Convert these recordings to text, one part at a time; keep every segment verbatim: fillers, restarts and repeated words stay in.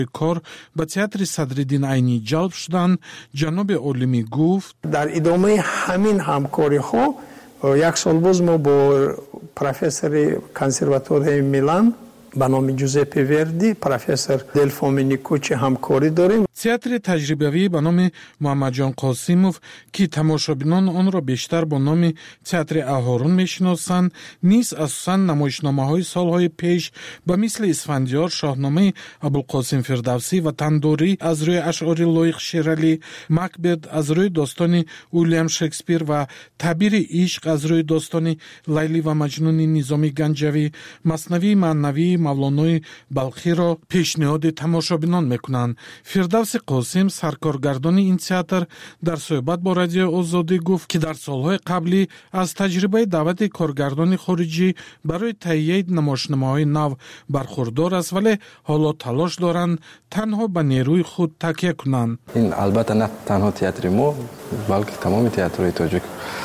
کار به تئاتر صدرالدین عینی جلب شدند. جناب عالمی گفت در ادامه همین همکاری ها یک سال باز ما با پروفسور کنسرواتوار میلان به نام جوزپه وردی، پروفسور دلفومینیکوچ همکاری داریم. تئاتر تجربوی به نام محمد جان قاسموف که تماشابینان آن را بیشتر با نام تئاتر اهارون میشناسند، نیز اساساً نمایشنامه‌های سالهای پیش به مثل اسفندیار، شاهنامه ابوالقاسم فردوسی و تندوری از روی اشعار لایق شیرالی، مکبت از روی داستان ویلیام شکسپیر و تعبیر عشق از روی داستان لیلی و مجنون نظامی گنجوی، مثنوی معنوی مولانای بلخی را پیشنهاد تماشابینان میکنند. فردوس قاسم سرکارگردان این تئاتر در صحبت با رادیو آزادی گفت که در سالهای قبلی از تجربه دعوت کارگردان خارجی برای تهیه نمایشنامه‌های نو برخوردار است، ولی حالا تلاش دارند تنها به نیروی خود تکیه کنند. این البته نه تنها تئاتر ما بلکه تمام تئاترهای تاجیک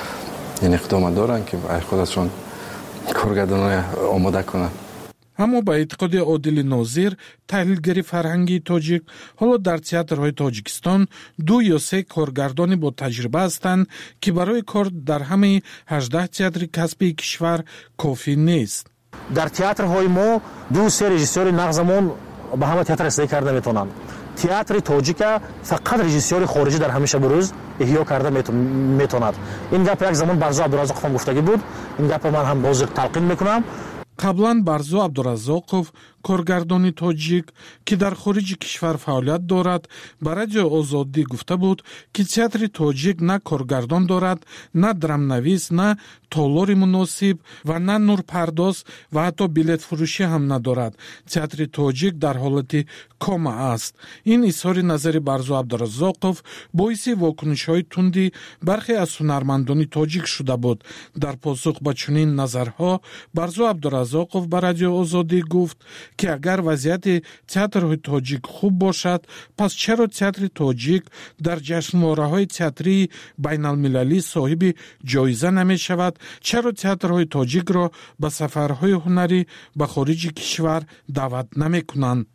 این اقدام دارند که برای خودشون کارگردان آماده کنند. اما با اعتقاد عادل ناظر، تحلیلگر فرهنگی تاجیک، حالا در تئاترهای تاجیکستان دو یا سه کارگردان با تجربه هستند که برای کار در همه هجده تئاتر کسبی کشور کافی نیست. در تئاترهای ما دو سه رژیسور نغزمون به همه تئاتر رسیدگی کرده میتونند. تئاتر تاجیک فقط رژیسور خارجی در همیشه بروز احیا کرده میتوند. این گپ یک زمان برزو عبدالرزاق خان گفتگی بود. این گپ من هم باز تلقین میکنم. قبلا برزو عبدالرزاقов کارگردان تاجیک که در خارج کشور فعالیت دارد به رادیو آزادی گفته بود که تئاتر تاجیک نه کارگردان دارد، نه درام نویس، نه تالار مناسب و نه نورپرداز و حتی بلیط فروشی هم ندارد. تئاتر تاجیک در حالت کما است. این اظهار نظر برزو عبدالرزاقов باعث واکنش‌های تندی برخی از هنرمندان تاجیک شده بود. در پاسخ به چنین نظرها برزو عبدالرزاقов به رادیو آزادی گفت که اگر وضعیت تئاتر تاجیک خوب باشد، پس چرا تئاتر تاجیک در جشنواره‌های تئاتری بین‌المللی صاحب جایزه نمی شود؟ چرا تئاترهای تاجیک را به سفرهای هنری به خارج کشور دعوت نمی کنند؟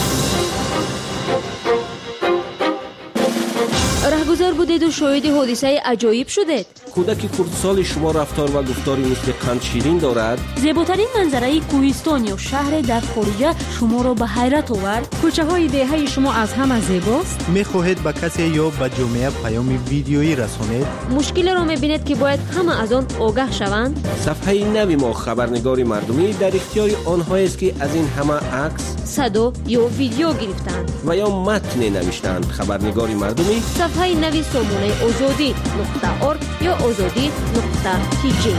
رهگذر بودید و شاهد حادثه عجایب شدید. کودک خردسال شما رفتار و گفتاری مثل قند شیرین دارد. زیباترین منظره کوهستان یا شهر در خارج شما را به حیرت آورد. کوچه های دهه شما از همه زیباست. میخواهید به کسی یا به جامعه پیام ویدیویی رسانید؟ مشکل را میبینید که باید همه از آن آگاه شوند. صفحه نوی ما خبرنگار مردمی در اختیار آنهایی است که از این همه عکس، صدا یا ویدیو گرفتند و یا متن نوشتند. خبرنگار مردمی صفحه نوی سامانه آزادی نقطه ارگ یا آزادی نقطه تی جی.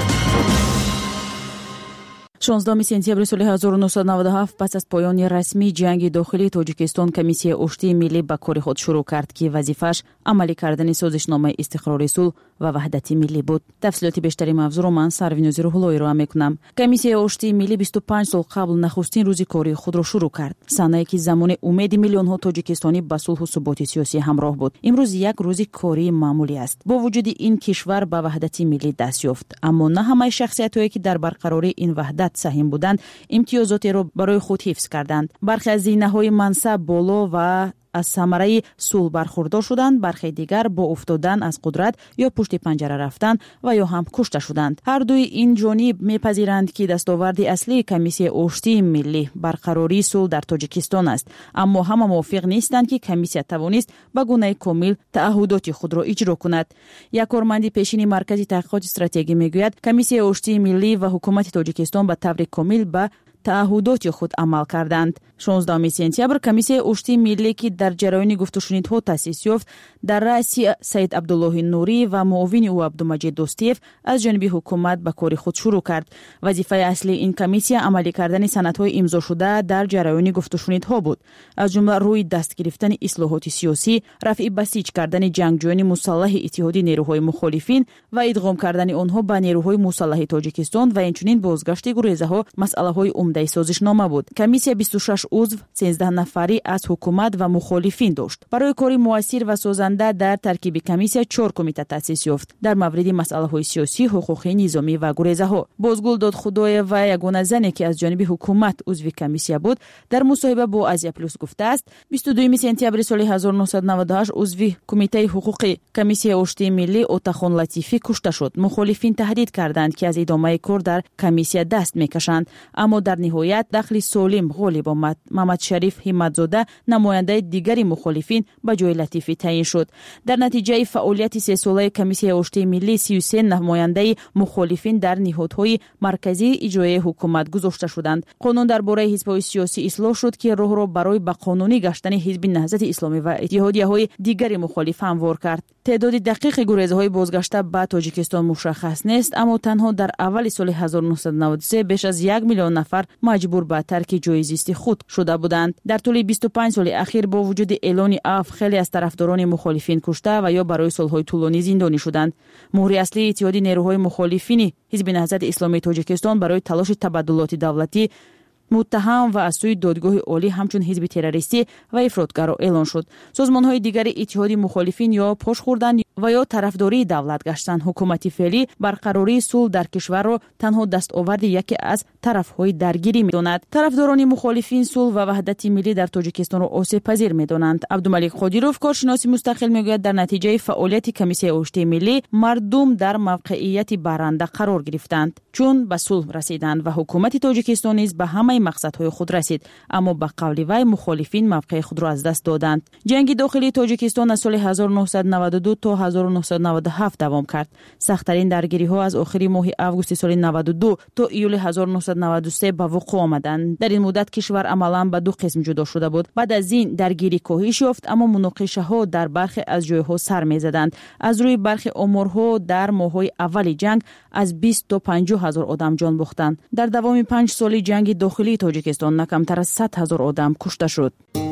شانزدهم سپتامبر سال هزار و نهصد و نود و هفت پس از پایان رسمی جنگ داخلی تاجیکستان، کمیسیه آشتی ملی به کار خود شروع کرد که وظیفش عملی کردن سازشنامه استقرار صلح و وحدت ملی بود. تفصیلات بیشتری موضوع رو من سروینوز روحلویی را میکنم. کمیسیه آشتی ملی بیست و پنج سال قبل نخستین روزی کاری خود را شروع کرد. سنه‌ای که زمان امید میلیون ها تاجیکستانی به صلح و ثبات سیاسی همراه بود. امروز یک روزی کاری معمولی است. با وجود این کشور به وحدت ملی دست یافت، اما نه همه شخصیت‌هایی که در برقراری این وحدت سهم بودند امتیازاتی را برای خود حفظ کردند. برخی از زینه‌های منصب بالا و از ثمره صلح برخوردار شدند، برخی دیگر با افتادن از قدرت یا پشت پنجره رفتن و یا هم کشته شدند. هر دوی این جانب میپذیرند که دستاورد اصلی کمیسیه آشتی ملی برقراری صلح در تاجیکستان است، اما همه موافق نیستند که کمیسیه توانست به گونه کامل تعهدات خود را اجرا کند. یک کارمند پیشین مرکز تحقیقات استراتژی میگوید کمیسیه آشتی ملی و حکومت تاجیکستان به طور کامل به تعهدات خود عمل کردند. شانزدهم سپتامبر کمیسیه آشتی ملی که در جریان گفت‌وشنیدها تأسیس یافت در رأس سید عبدالله نوری و معاون او عبدالمجید دوستیف از جانب حکومت به کار خود شروع کرد. وظیفه اصلی این کمیسیه عملی کردن سندهای امضا شده در جریان گفت‌وشنیدها بود، از جمله روی دست گرفتن اصلاحات سیاسی، رفع بسیج کردن جنگجویان مسلح اتحادیه نیروهای مخالفین و ادغام کردن آنها به نیروهای مسلح تاجیکستان و همچنین بازگشت گریزه‌ها مسئله‌های عمده سازشنامه بود. کمیسیه بیست و شش عضو، سیزده نفری از حکومت و مخالفین داشت. برای کاری مؤثر و سازنده در ترکیب کمیسیا چهار کمیته تأسیس یافت در مورد مسائل سیاسی، حقوقی، نظامی و گریزه‌ها. بازگل دادخدای و یگانه زنی که از جانب حکومت عضو کمیسیا بود، در مصاحبه با آزیا پلوس گفته است بیست و دوم سپتامبر سال هزار و نهصد و نود و هشت عضو کمیته حقوقی کمیسیا اشتی ملی اوتاخون لطیفی کشته شد. مخالفین تهدید کردند که از ادامه کار در کمیسیا دست میکشند، اما در نهایت دخل سالم غالب آمد. محمد شریف همتزاده نماینده دیگری مخالفین به جای لطیفی تعیین شد. در نتیجه فعالیت سه ساله کمیسیا اشتی ملی سی و سه نماینده مخالفین در نهادهای مرکزی اجرایی حکومت گذاشته شدند. قانون درباره حزب‌های سیاسی اصلاح شد که راه را برای به قانونی گشتن حزب نهضت اسلامی و اتحادیه‌های دیگری مخالف هموار کرد. تعداد دقیق گریزهای بازگشته به تاجیکستان مشخص نیست، اما تنها در اول سال هزار و نهصد و نود و سه بیش از یک میلیون نفر مجبور به ترک جای زیست خود شده بودند. در طول بیست و پنج سال اخیر با وجود اعلان عفو خیلی از طرفداران مخالفین کشته و یا برای سالهای طولانی زندانی شدند. مهر اصلی اتحاد نیروهای مخالفین حزب نهضت اسلامی تاجیکستان برای تلاش تبادلات دولتی متهم و از سوی دادگاه عالی همچون حزب تروریستی و افراطگرا اعلان شد. سازمان‌های دیگر اتحاد مخالفین یا پاش خوردند و یا طرفداری دولت گشتند. حکومت فعلی برقراری صلح در کشور را تنها دستاورد یکی از طرف‌های درگیری می‌داند. طرفداران مخالفین صلح و وحدت ملی در تاجیکستان را آسیب پذیر می‌دانند. عبدالملک قادیروف کارشناس مستقل می‌گوید در نتیجه فعالیت کمیسیون اشتی ملی مردم در موقعیت برنده قرار گرفتند، چون به صلح رسیدند و حکومت تاجیکستان نیز به همه مقصدهای خود رسید، اما به قول وی مخالفین موقع خود را از دست دادند. جنگ داخلی تاجیکستان از سال هزار و نهصد و نود و دو تا هزار و نهصد و نود و هفت دوام کرد. سخت‌ترین درگیری‌ها از آخر ماه آگوست سال نود و دو تا ایول هزار و نهصد و نود و سه به وقوع آمدند. در این مدت کشور عملاً به دو قسم جدا شده بود. بعد از این درگیری کاهش یافت، اما مناقشه‌ها در برخی از جای‌ها سر می‌زدند. از روی برخی آمارها در ماه‌های اول جنگ از بیست تا پنجاه هزار آدم جان باختند. در دوام پنج سال جنگ داخلی تاجیکستان نکمتر از صد هزار آدم کشته شد.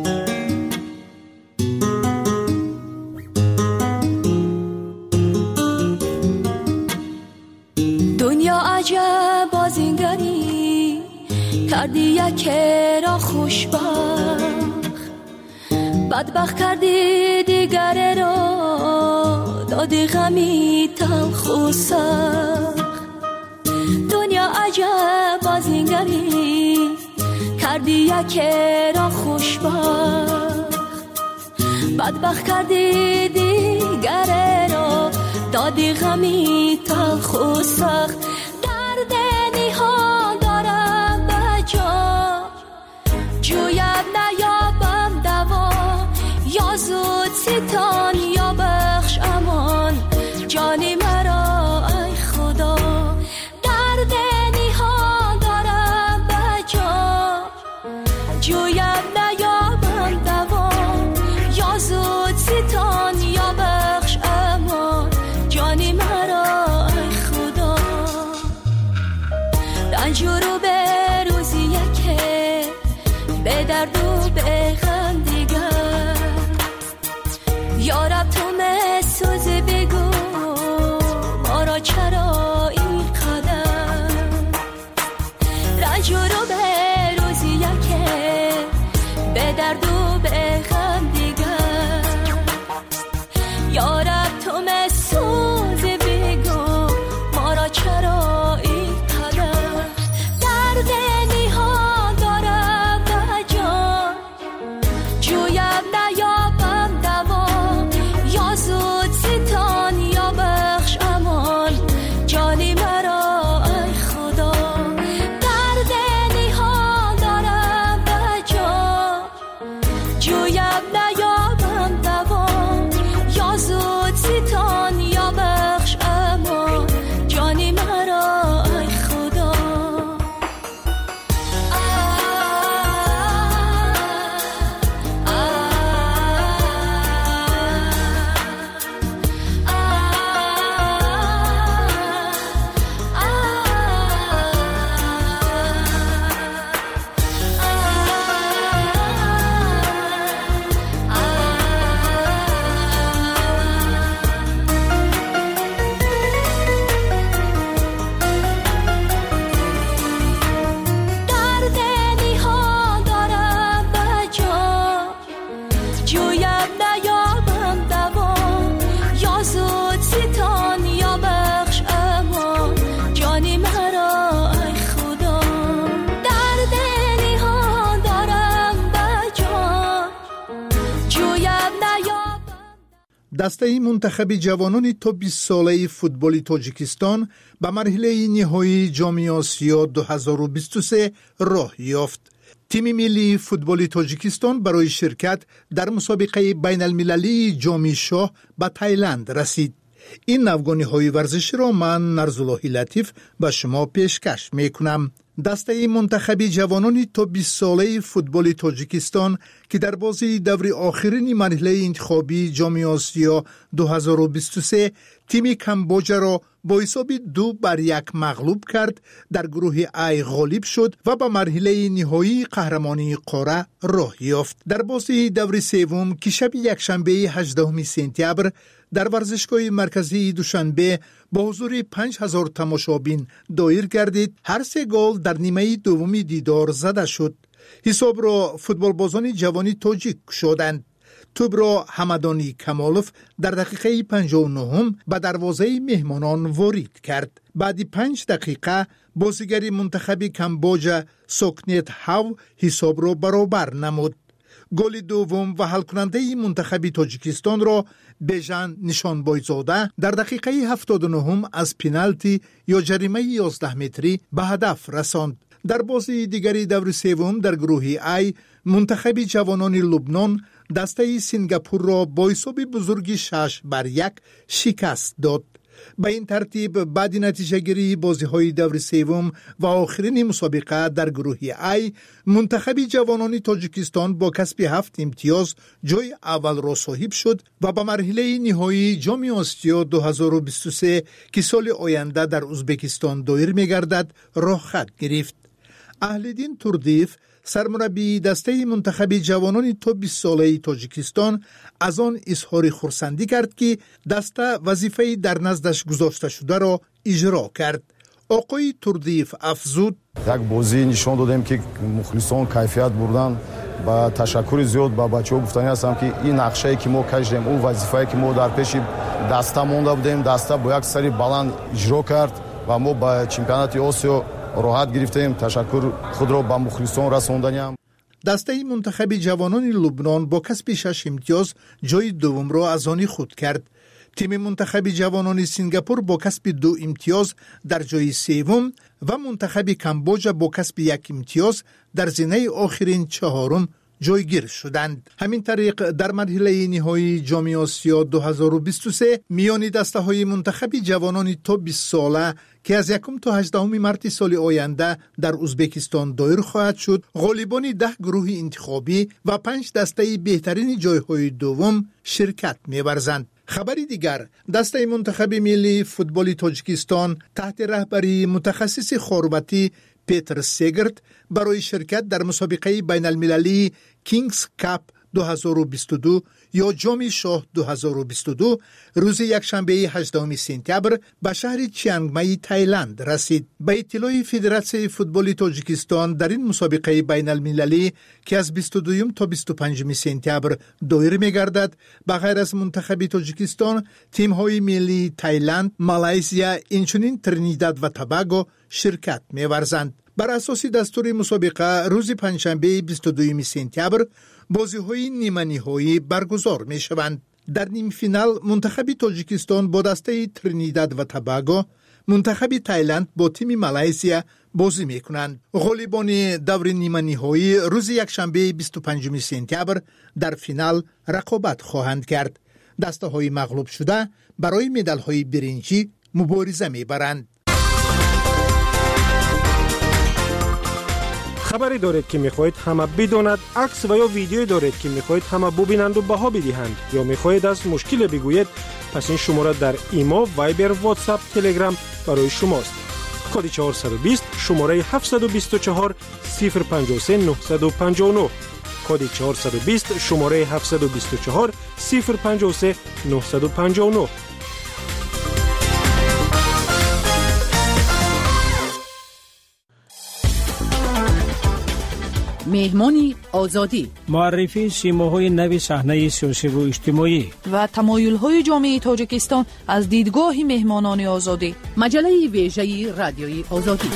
دنیا عجب بازینگری کردی یک را خوشبخت، بدبخت کردی دیگر را دادی غمی تلخ و سخت. دنیا عجب بازینگری کردی یک را خوشبخت، بدبخت کردی دیگر را دادی غمی تلخ و سخت. درد نهان دارم به جا جوید نیابم دوا، یا زود ستان یا بخش امان جانی مرا ای خدا. درد نهان دارم به جا جوید نیابم دوا، یا زود ستان یا بخش امان جانی مرا ای خدا. رنج رو به روزی یکه به درد و به غم دیگر، یارب تو مسوز بگو ما را چرا این قدر. رنج رو به روزی یکه به درد و به غم دیگر، یارب تو مسوز بگو ما را چرا این قدر. درد نهان دارم به جان جویم نیابم دوا، یا زود ستان یا بخش امان جانی مرا ای خدا. درد نهان دارم به جان جویم جویم نیابم دوام یا زود ستان یا بخش اما جانی مرا ای خدا در دلی ها دارم بجان جویم نیابم. دسته منتخب جوانان تا بیست ساله فوتبال تاجیکستان به مرحله نهایی جام آسیا دو هزار و بیست و سه راه یافت. تیم ملی فوتبال تاجیکستان برای شرکت در مسابقه بین المللی جام شاه به تایلند رسید. این نوگانی های ورزشی را من نرزاللهی لطیف به شما پیشکش می کنم. دسته منتخب جوانان تا بیست ساله فوتبال تاجیکستان که در بازی دور آخرین مرحله انتخابی جام آسیا دو هزار و بیست و سه تیم کمبوجا را با حساب دو بر یک مغلوب کرد، در گروه ای غالب شد و به مرحله نهایی قهرمانی قاره راه یافت. در بازی دور سوم که شب یکشنبه هجدهم سپتامبر در ورزشگاه مرکزی دوشنبه با حضور پنج هزار تماشابین دایر گردید، هر سه گل در نیمه دومی دیدار زده شد. حساب را فوتبال بازان جوانی تاجیک شدند. توپ را حمدانی کمالوف در دقیقه پنجاه و نه به دروازه مهمانان وارد کرد. بعد پنج دقیقه بازیگر منتخب کمبوجا سوکنت هاو حساب را برابر نمود. گل دوم و حل کننده منتخب تاجیکستان را بیژن نشانبایزاده در دقیقه هفتاد و نه از پنالتی یا جریمه یازده متری به هدف رساند. در بازی دیگری دور سوم در گروه ای منتخب جوانان لبنان دسته سینگاپور را با حساب بزرگ شش بر یک شکست داد. به این ترتیب بعد نتیجه گیری بازی های دور سوم و آخرین مسابقه در گروه ای منتخب جوانان تاجیکستان با کسب هفت امتیاز جای اول را صاحب شد و به مرحله نهایی جام آسیا دو هزار و بیست و سه که سال آینده در ازبکستان دایر می‌گردد راه خط گرفت. اهلدین توردیف سرمربی دسته منتخب جوانان تا بیست ساله تاجیکستان از آن اظهار خرسندی کرد که دسته وظیفه در نزدش گذاشته شده را اجرا کرد. آقای توردیف افزود: یک بازی نشان دادیم که مخلصان کیفیت بردن. با تشکر زیاد با بچه‌ها گفتنی هستم که این نقشه‌ای که ما کشیدیم، اون وظیفه‌ای که ما در پیش دسته مونده بودیم، دسته با یک سری بلند اجرا کرد و ما با چمپیونات آسیا راحت گرفتیم. تشکر خود را به مخلصان رساندیم. دسته منتخب جوانان لبنان با کسب شش امتیاز جای دوم را از آن خود کرد. تیم منتخب جوانان سینگاپور با کسب دو امتیاز در جای سوم و منتخب کمبوجا با کسب یک امتیاز در زینه آخرین چهارم جایگیر شدند. همین طریق در مرحله نهایی جام آسیا دو هزار و بیست و سه میان دسته های منتخب جوانان تا بیست ساله که از یکم تا هجدهم مارس سال آینده در ازبکستان دایر خواهد شد، غالبان ده گروه انتخابی و پنج دسته بهترین جایهای دوم شرکت می‌ورزند. خبری دیگر، دسته منتخب ملی فوتبال تاجیکستان تحت رهبری متخصص خرواتی پیتر سیگرت برای شرکت در مسابقه بین المللی کینگز کاپ دو هزار و بیست و دو یا جام شاه دو هزار و بیست و دو روز یکشنبه هجدهم سپتامبر به شهر چیانگمای تایلند رسید. به اطلاع فدراسیون فوتبال تاجیکستان در این مسابقه بین المللی که از بیست و دوم تا بیست و پنجم سپتامبر دایر می‌گردد، به غیر از منتخب تاجیکستان تیم‌های ملی تایلند، مالایزیا، اینچنین ترینیداد و توباگو شرکت می‌ورزند. بر اساس دستور مسابقه روز پنجشنبه بیست و دوم سپتامبر بازی‌های نیمه نهایی برگزار می‌شوند. در نیم فینال منتخب تاجیکستان با دسته ترینیداد و توباگو، منتخب تایلند با تیم مالایزیا بازی می‌کنند. غالبان دور نیمه نهایی روز یکشنبه بیست و پنجم سپتامبر در فینال رقابت خواهند کرد. دسته‌های مغلوب شده برای مدال‌های برنجی مبارزه می‌برند. خبری دارید که میخواهید همه بداند، عکس و یا ویدیویی دارید که میخواهید همه ببینند و بها بدهند یا میخواهید از مشکل بگویید، پس این شماره در ایما، وایبر، واتساپ، تلگرام برای شماست. کد چهارصد و بیست شماره هفتصد و بیست و چهار صفر پنجاه و سه نهصد و پنجاه و نه. کد چهارصد و بیست شماره هفتصد و بیست و چهار صفر پنجاه و سه نهصد و پنجاه و نه. مهمان آزادی، معرفی سیماهای نو صحنه سیاسی و اجتماعی و تمایل‌های جامعه تاجیکستان از دیدگاه مهمانان آزادی. مجله ویژه رادیوی آزادی.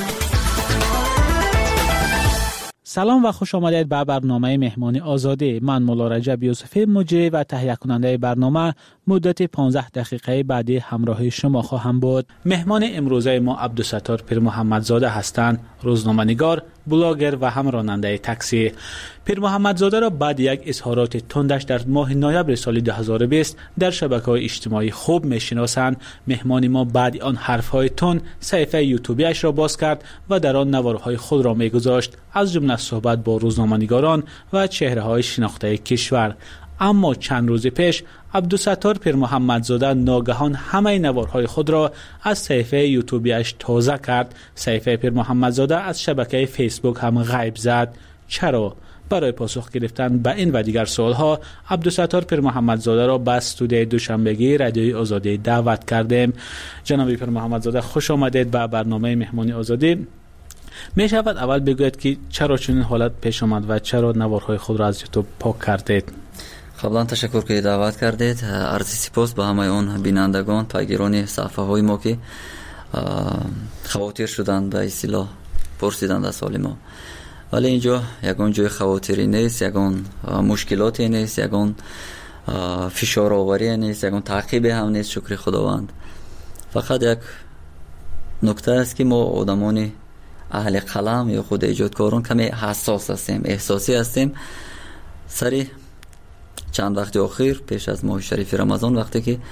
سلام و خوش آمدید به برنامه مهمان آزادی. من مولا رجب یوسفی مجری و تهیه کننده برنامه مدت پانزده دقیقه بعدی همراه شما خواهم بود. مهمان امروزه ما عبدالستار پیر محمدزاده هستند، روزنامه‌نگار، بلاگر و هم راننده تاکسی. پیر محمدزاده را بعد یک اظهارات تندش در ماه نوامبر سال دو هزار و بیست در شبکه‌های اجتماعی خوب می‌شناسند. مهمان ما بعد آن حرف‌های تند صفحه یوتیوبیش را باز کرد و در آن نوارهای خود را می‌گذاشت، از جمله صحبت با روزنامه‌نگاران و چهره‌های شناخته کشور. اما چند روز پیش عبدالستار پیر محمدزاده ناگهان همه نوارهای خود را از صفحه یوتیوبیش تازه کرد. صفحه پیر محمدزاده از شبکه فیسبوک هم غیب زد. چرا؟ برای پاسخ گرفتن به این و دیگر سوالها عبدالستار پیر محمدزاده را به استودیوی دوشنبگی رادیوی آزادی دعوت کردیم. جناب پیر محمدزاده، خوش آمدید به برنامه مهمانی آزادی. می شود اول بگوید که چرا چنین حالت پیش آمد و چرا نوارهای خود را از یوتیوب پاک کردید؟ قبلا تشکر که دعوت کردید. عرض سپاس به همه اون بینندگان، پیگیران صفحه های ما که خواطر شدند به اصطلاح پرسیدند از سال ما. ولی اینجا یگان جای خواطری نیست، یگان مشکلاتی نیست، یگان فشار آوری نیست، یگان تعقیب هم نیست، شکر خداوند. فقط یک نکته است که ما آدمان اهل قلم یا خود ایجادکاران کمی حساس هستیم، احساسی هستیم. سری چند وقت اخیر پیش از ماه شریف رمضان وقتی که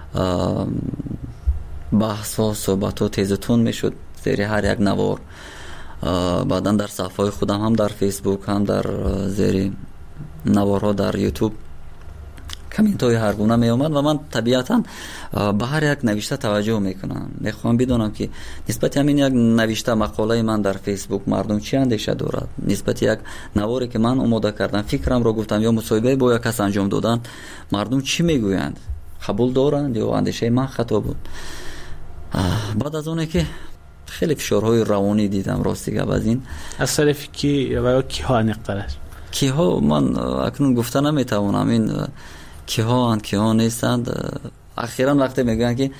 بحث ها صحبت ها تیزتون می شد زیر هر یک نوار، بعدا در صفحه خودم هم در فیسبوک هم در زیر نوارها در یوتیوب کامنت های هر گونه می آمد و من طبیعتا به هر یک نوشته توجه میکنم. میخوام بدونم که نسبت همین یک نوشته مقاله من در فیسبوک مردم چی اندیشه دارد، نسبت یک نواری که من آماده کردم، فکرم رو گفتم یا مصاحبه با یک کس انجام دادن، مردم چی میگویند، قبول دارند یا اندیشه من خطا بود. بعد از اونه که خیلی فشارهای روانی دیدم راستیگه از این از طرف کی و کی ها نقطه کی ها من اکنون گفته نمیتوانم این کی ها اند کی ها نیستند. اخیراً وقتی میگن که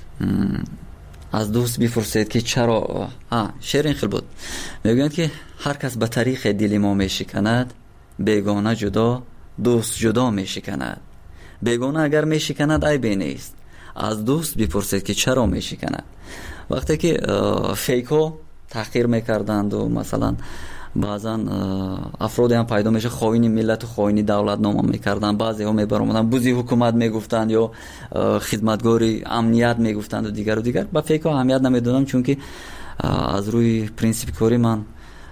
از دوست بپرسید که چرا ها شعر این خیلی بود، میگن که هر کس به طریق دل ما میشکند، بیگانه جدا دوست جدا میشکند. بیگانه اگر میشکند عیبی نیست، از دوست بپرسید که چرا میشکند. وقتی که فیک ها تحقیر میکردند و مثلا بعضا افرادی هم پیدا میشه خائن ملت و خائن دولت نام میکردن، بعضی ها میبرامدن بوزی حکومت میگفتند یا خدمتگاری امنیت میگفتند و دیگر و دیگر. با فیک ها اهمیت نمیدونم، چون که از روی پرینسیپ کاری من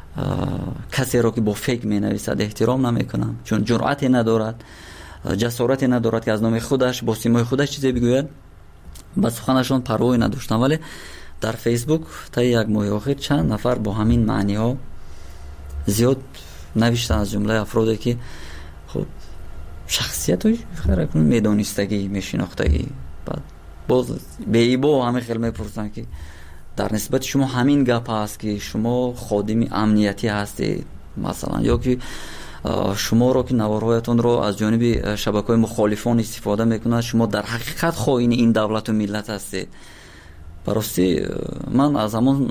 کسی را که با فیک مینویسد احترام نمیکنم، چون جرأتی ندارد، جسارتی ندارد که از نام خودش با سیمای خودش چیزی بگوید. با سخنشون پروایی نداشتم. ولی در فیسبوک تا یک ماه اخیر چند نفر با همین معنی ها زیاد نوشتن، از جمله افرادی که خب شخصیت های خیلی میدانستگی میشناختگی، بعد باز به ایبا همه خیلی میپرسن که در نسبت شما همین گپ هست که شما خادم امنیتی هستید مثلا، یا که شما رو که نوارهایتون رو از جانب شبکه‌های مخالفان استفاده میکنند، شما در حقیقت خائن این دولت و ملت هستید. براستی من از همون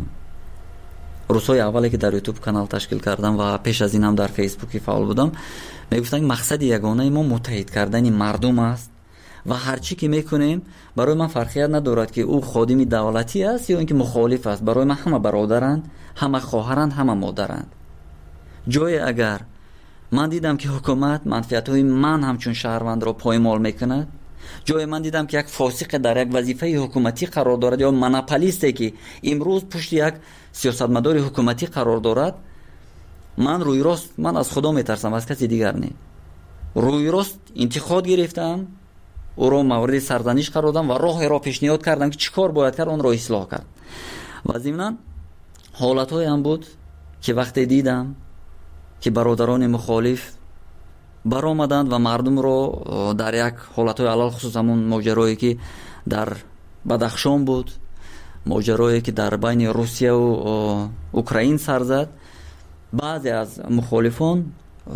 روزهای اولی که در یوتیوب کانال تشکیل کردم و پیش از این هم در فیسبوک فعال بودم، میگفتن که مقصد یگانه ما متحد کردن مردم است و هر چی که میکنیم برای من فرقیت ندارد که او خادم دولتی است یا اینکه مخالف است. برای من همه برادرند، همه خواهرند، همه مادرند. جای اگر من دیدم که حکومت منفعت‌های من همچون شهروند را پایمال میکند، جای من دیدم که یک فاسق در یک وظیفه حکومتی قرار دارد یا مناپولیستی که امروز پشت یک سیاستمدار حکومتی قرار دارد، من روی راست من از خدا میترسم، از کسی دیگر نه. روی راست انتقاد گرفتم، او را مورد سرزنش قرار دادم و راه را پیشنهاد کردم که چیکار باید کرد، اون را اصلاح کرد. و ضمن حالت‌های هم بود که وقتی دیدم که برادران مخالف برآمدند و مردم رو در یک حالت‌های علل خصوص همون ماجرایی که در بدخشان بود، ماجرایی که در بین روسیه و اوکراین سر زد، بعضی از مخالفان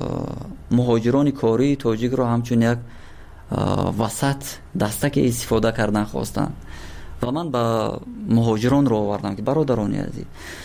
مهاجران کاری تاجیک را همچون یک وسط دستک استفاده کردن خواستن و من با مهاجران را آوردم که برادران عزیز،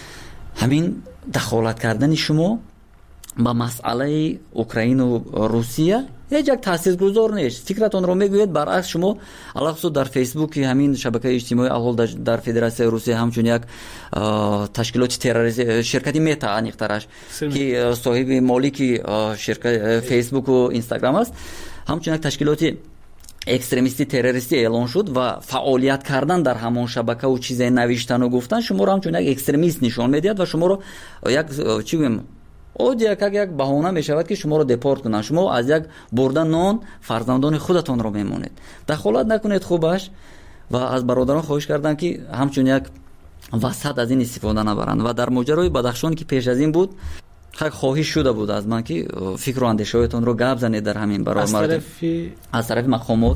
همین دخالت کردن شما با مسئله اوکراین و روسیه هیچ یک تاثیرگذار نیست. فکرتون رو میگوید برعکس شما علاوه در فیسبوک همین شبکه اجتماعی اول در فدراسیون روسیه همچون یک تشکیلات تروریستی شرکتی متا انیخترش که صاحب مالکی شرکت فیسبوک و اینستاگرام است، همچون یک تشکیلات اکستریمیستی تروریستی اعلان شد و فعالیت کردن در همان شبکه و چیزای نوشتن و گفتن شما رو همچون یک اکستریمیست نشان میدید و شما رو یک چی بگم او یک یک بهانه میشود که شما رو دپورت کنن، شما از یک بردن نان فرزندان خودتون رو میمونید. دخالت نکنید خوبش و از برادران خواهش کردن که همچون یک وسط از این استفاده نبرند. و در ماجرای بدخشان که پیش از این بود خیلی خواهش شده بود از من که فکر و اندیشه‌هایتون رو گپ زنید در همین برای از مردم طرف از طرف مقامات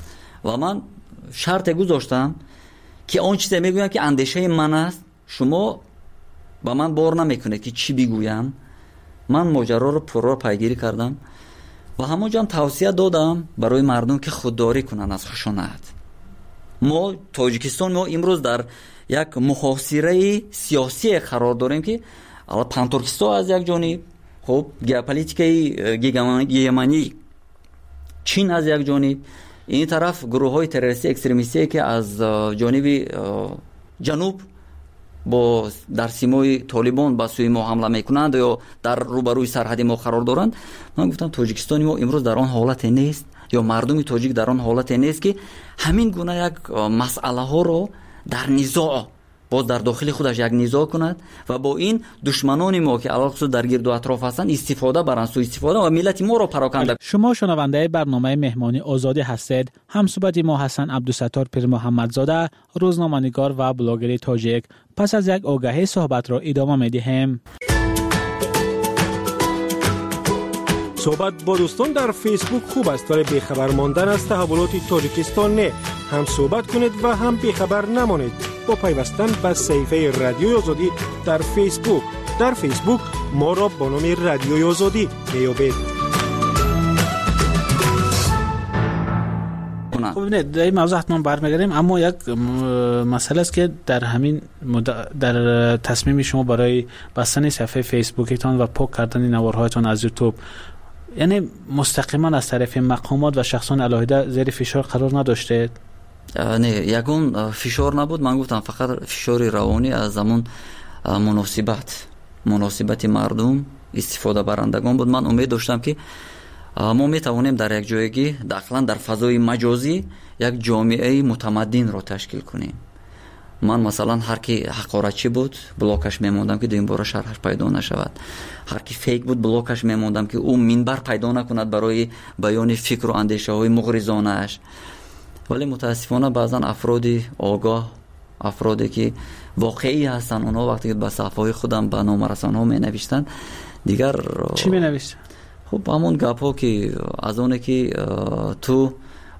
و من شرط گذاشتم که اون چیزی میگویم که اندیشه من است شما با من بار نمیکنید که چی بگویم. من ماجرا رو پرو پیگیری کردم و همونجا توصیه دادم برای مردم که خودداری کنن از خشونت. ما تاجیکستان ما امروز در یک محاصره سیاسی قرار داریم که اول پانتورکستان از یک جانب، خب ژئوپلیتیکای گیگمانی چین از یک جانب، این طرف گروه های تروریستی اکستریمیستی که از جانب جنوب با در سیمای طالبان با سوی ما حمله میکنند یا در روبروی سرحد ما قرار دارند. من گفتم تاجیکستانی ما امروز در آن حالت نیست یا مردم تاجیک در آن حالت نیست که همین گونه یک مسئله ها رو در نزاع باز در داخل خودش یک نزاع کند و با این دشمنان ما که علاوه در گرد و اطراف هستند استفاده برند، سوء استفاده و ملت ما را پراکنده. شما شنونده برنامه مهمانی آزادی هستید. همصحبت ما حسن عبدالستار پیر محمدزاده، روزنامه‌نگار و بلاگر تاجیک. پس از یک آگهی صحبت را ادامه می‌دهیم. صحبت با دوستان در فیسبوک خوب است ولی بیخبر ماندن از تحولات تاجیکستان نه. هم صحبت کنید و هم بیخبر نمانید با پیوستن به صفحه رادیوی آزادی در فیسبوک. در فیسبوک ما را با نام رادیوی آزادی میابید. خب ببینید در این موضوع حتما برمیگردیم، اما یک مسئله است که در همین در تصمیم شما برای بستن صفحه فیسبوکتان و پاک کردن نوارهایتان از یوتیوب، یعنی مستقیما از طرف مقامات و شخصان علاهده زیر فشار قرار نداشته؟ نه، یگون فشار نبود. من گفتم فقط فشار روانی از زمان مناسبت مناسبت مردم استفاده برندگان بود. من امید داشتم که ما میتوانیم در یک جایگی داخلا در فضای مجازی یک جامعه متمدن را تشکیل کنیم. من مثلا هر کی حقارتچی بود بلاکش میموندم که دو این بار شرحش پیدا نشود، هر کی فیک بود بلاکش میموندم که او منبر پیدا نکند برای بیان فکر و اندیشه های مغرضانه اش. ولی متاسفانه بعضا افرادی آگاه، افرادی که واقعی هستن، اونها وقتی که به صفحه خودم به نام رسانه‌ها می نوشتن دیگر چی می نوشتن؟ خب همون گپ‌ها که از اونه که تو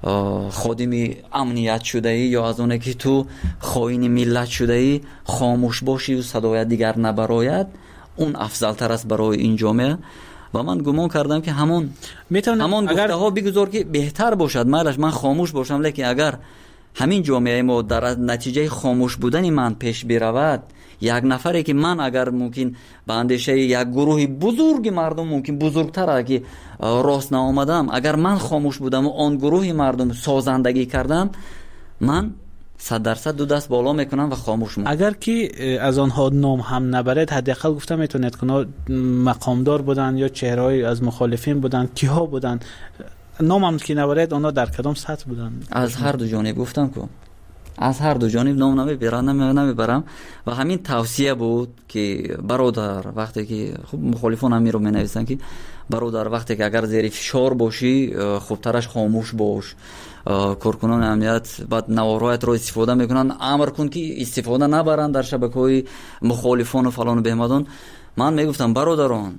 خادم امنیت شده ای یا از اونه که تو خائن ملت شده ای خاموش باشی و صدایت دیگر نبراید، اون افضل تر است برای این جامعه. و من گمان کردم که همون همون گفته ها بگذار که بهتر باشد، مالش من خاموش باشم، لیکن اگر همین جامعه ما در نتیجه خاموش بودن من پیش برود، یک نفری که من اگر ممکن به اندیشه یک گروه بزرگ مردم ممکن بزرگتر که راست نآمدم، اگر من خاموش بودم و آن گروه مردم سازندگی کردم، من صد درصد دو دست بالا میکنم و خاموش میکنم. اگر که از آنها نام هم نبرد، حداقل گفتم میتونید که مقامدار بودن یا چهره‌ای از مخالفین بودن، کیها بودن، نام هم که نبرد آنها در کدام سطح بودن؟ از هر دو جانب گفتم که از هر دو جانب نام نمیبرم نمیبرم و همین توصیه بود که برادر وقتی که خب مخالفان هم میرو مینویسن که برادر وقتی که اگر زیر فشار باشی خوبترش خاموش باش، کارکنان امنیت بعد نوارهایت رو استفاده میکنن، امر کن که استفاده نبرن در شبکه‌های مخالفان و فلان و بهمدان. من میگفتم برادران،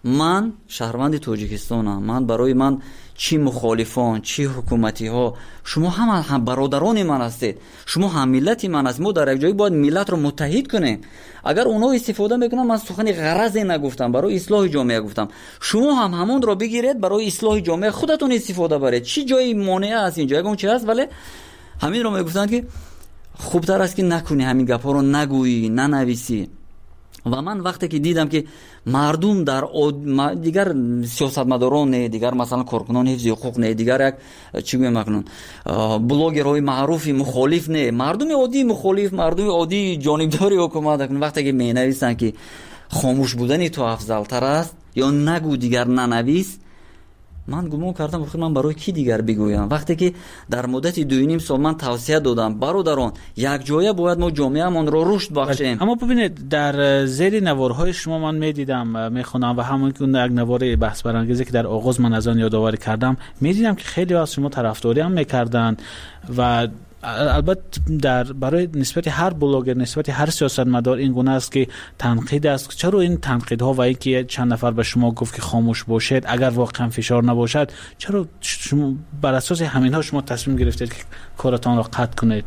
من شهروند تاجیکستانم. من برای من چی مخالفان چی حکومتی ها، شما هم هم برادران من هستید، شما هم ملتی من هستید. ما در یک جایی باید ملت رو متحد کنیم. اگر اونا استفاده میکنن، من سخن غرضی نگفتم، برای اصلاح جامعه گفتم، شما هم همون رو بگیرید برای اصلاح جامعه خودتون استفاده برید. چی جایی مانع است اینجا؟ اون چی هست؟ ولی همین رو میگفتن که خوبتر است که نکنی، همین گپا رو نگویی، ننویسی. و من وقتی که دیدم که مردم در آد... دیگر سیاستمداران نه، دیگر مثلا کارکنان حفظ حقوق نه، دیگر یک چی میگم مکنون بلاگرهای معروفی مخالف نه، مردم عادی مخالف، مردم عادی جانبداری حکومت کنن. وقتی که مینویسن که خاموش بودن تو افضل تر است یا نگو دیگر ننویس، من گمان کردم بخیر من برای کی دیگر بگویم؟ وقتی که در مدت دو نیم سال من توصیه دادم برادران یک جایه باید ما جامعه‌مان رو رشد بخشیم. اما ببینید در زیر نوارهای شما من میدیدم میخونم و همون که یک نوار بحث برانگیزی که در آغاز من از آن یادآوری کردم، میدیدم که خیلی از شما طرفداری هم میکردن و البته در برای نسبت هر بلاگر، نسبت هر سیاستمدار این گونه است که تنقید است. چرا این تنقیدها و اینکه چند نفر به شما گفت که خاموش باشید اگر واقعا فشار نباشد، چرا شما بر اساس همینها شما تصمیم گرفتید که کارتان را قطع کنید؟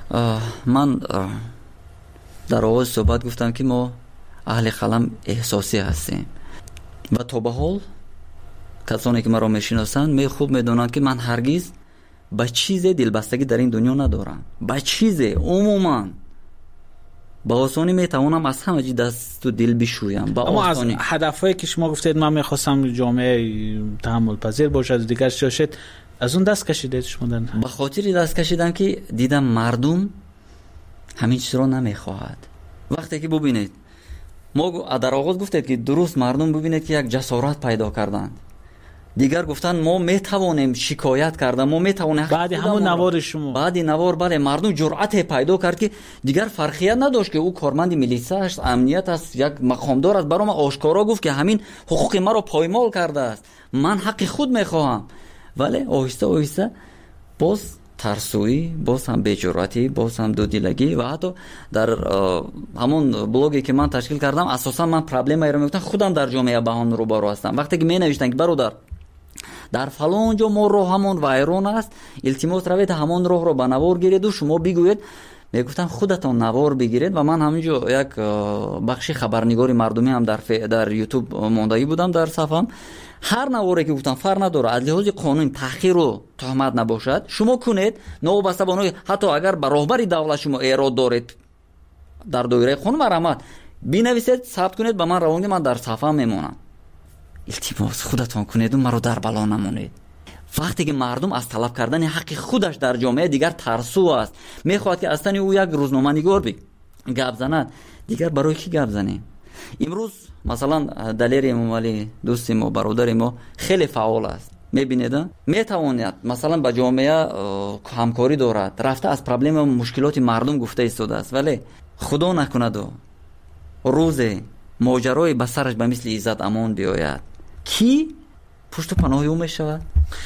من در آغاز صحبت گفتم که ما اهل قلم احساسی هستیم و تا به حال کسانی که مرا میشناسند می خوب میدونند که من هرگز به چیز دلبستگی در این دنیا ندارم. به چیز عموما با آسانی میتوانم از همه چیز دست و دل بشویم. اما از هدفهایی که شما گفتید من میخواستم جامعه تحمل پذیر باشد و دیگر شاشد، از اون دست کشیدید شما؟ در به خاطر دست کشیدم که دیدم مردم همین چیز رو نمیخواهد. وقتی که ببینید ما در آغاز گفتید که درست مردم ببینید که یک جسارت پیدا کردند، دیگر گفتن ما میتوانیم شکایت کردن، ما میتوانیم. بعد همون نوار شما بعد نوار بله مردم جرأت پیدا کرد که دیگر فرقیت نداشت که او کارمند میلیسه است، امنیت است، یک مقامدار است، برام آشکارا گفت که همین حقوق ما رو پایمال کرده است، من حق خود میخواهم. ولی آهسته آهسته باز ترسویی، باز هم بی‌جرأتی، باز هم دودیلگی و حتی در همون بلاگی که من تشکیل کردم اساسا من پرابلم رو میگفتم خودم در جامعه با هم روبرو هستم. وقتی که می نوشتن که برادر در فلان جا ما راه همون وایرون است، التماس روید همون راه رو به نوار گیرید و شما بگوید، میگفتم خودتان نوار بگیرید. و من همینجا یک بخش خبرنگاری مردمی هم در در یوتیوب ماندگی بودم در صفحم. هر نواری که گفتم فرق نداره، از لحاظ قانون تحقیر و تهمت نباشد شما کنید، نوبسته بانوی حتی اگر به راهبری دولت شما ایراد دارید در دایره قانون مرامت بنویسید، ثبت کنید، به من روانید، من در صفحه میمونم. التماس خودتان کنید و مرا در بلا نمونید. وقتی که مردم از طلب کردن حق خودش در جامعه دیگر ترسو است، میخواد که اصلا او یک روزنامه نگار بی گپ زند، دیگر برای کی گپ زنیم؟ امروز مثلا دلیر امامعلی دوست ما، برادر ما خیلی فعال است، میبینید میتواند مثلا با جامعه همکاری دارد، رفته از پرابلم و مشکلات مردم گفته ایستاده است، ولی خدا نکند و روز ماجرای به سرش به مثل عزت امان بیاید، کی پشت پناه او میشود؟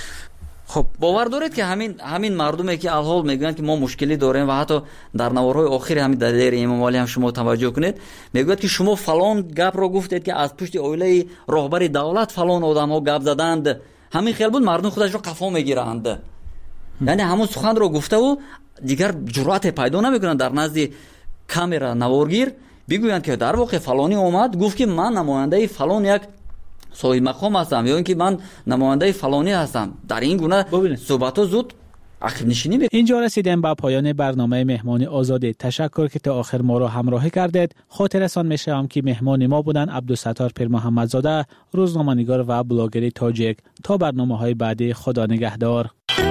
خب باور دارید که همین همین مردمی که الحال میگن که ما مشکلی داریم و حتی در نوارهای آخر همین دلیر امامعلی هم شما توجه کنید میگوید که شما فلان گپ رو گفتید که از پشت اویله راهبر دولت فلان آدم‌ها گپ زدند، همین خیال بود مردم خودش رو قفا میگیرند. یعنی همون سخن رو گفته و دیگر جرأت پیدا نمیکنن در نزد کامرا نوارگیر بگویند که در واقع فلانی اومد گفت که من نماینده فلان یک صاحب مقام هستم یا اینکه من نماینده فلانی هستم. در این گونه صحبت‌ها زود عقب نشینی می‌کنه. اینجا رسیدیم به پایان برنامه مهمانی آزادی. تشکر که تا آخر ما را همراهی کردید. خاطرتان می‌شوم که مهمان ما بودن عبدالستار پیر محمدزاده، روزنامه‌نگار و بلاگر تاجیک. تا برنامه‌های بعدی، خدا نگهدار.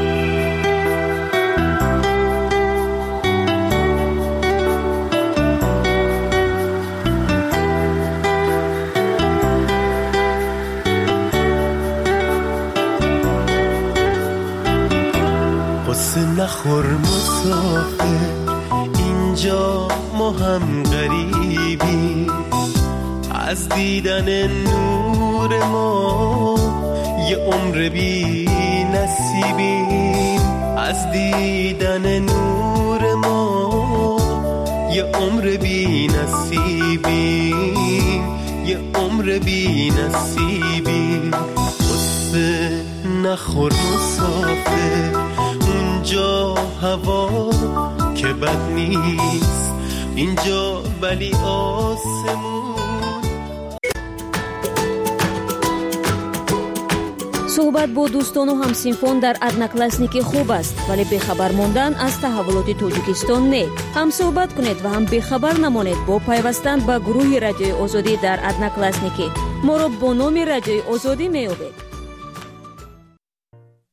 قصه نخور مسافر، اینجا ما هم غریبی، از دیدن نور ما یه عمر بی نصیبیم، از دیدن نور ما یه عمر بی نصیبیم. یه عمر بی نصیبی. قصه نخور مسافر، اونجا هوا که بد نیست، اینجا ولی آسمون. صحبت با دوستان و همسینفون در ادناکلاسنیکی خوب است، ولی بخبر موندن از تحولات تاجیکستان نه. هم صحبت کنید و هم بخبر نمانید با پیوستن به گروه رادیوی آزادی در ادناکلاسنیکی. ما را با نام رادیوی آزادی میابید.